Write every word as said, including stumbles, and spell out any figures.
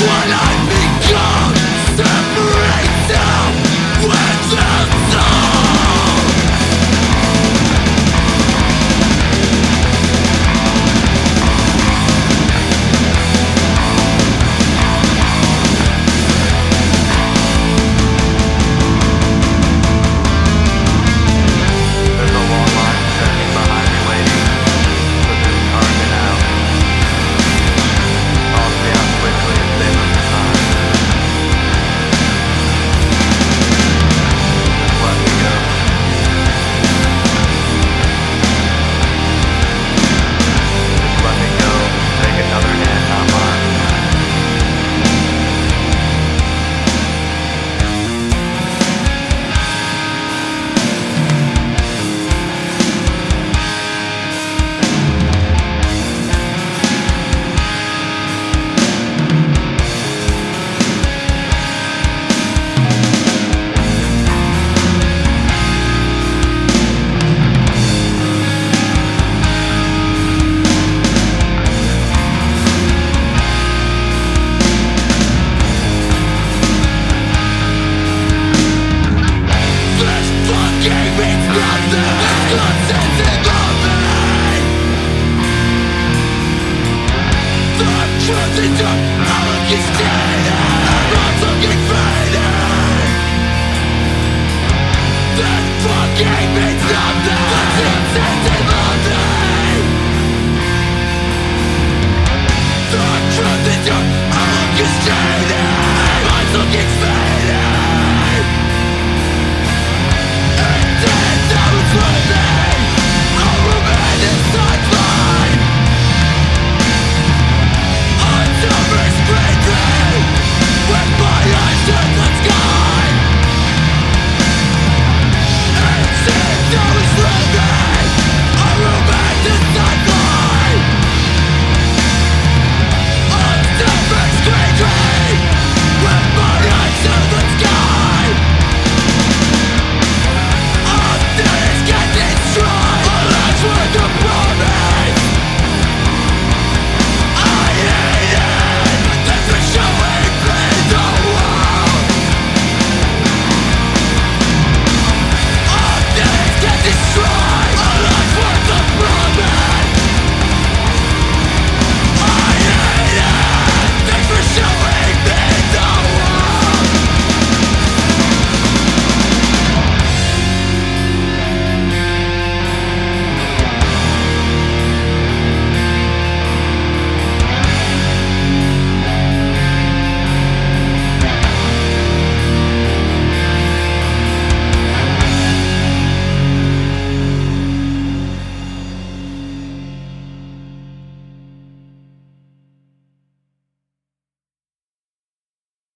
what I become separates them with the soul. There's a long line standing behind me waiting for this car to get out. I'll stay out quickly and save us some time. Just let me go. Just let me go. Take another hand, not mine. This fucking means nothing. It's not sensing of me. The truth is just I'm looking straight I'm looking faded. This fucking means nothing. It's not sensing of me. The truth is just I'm looking straight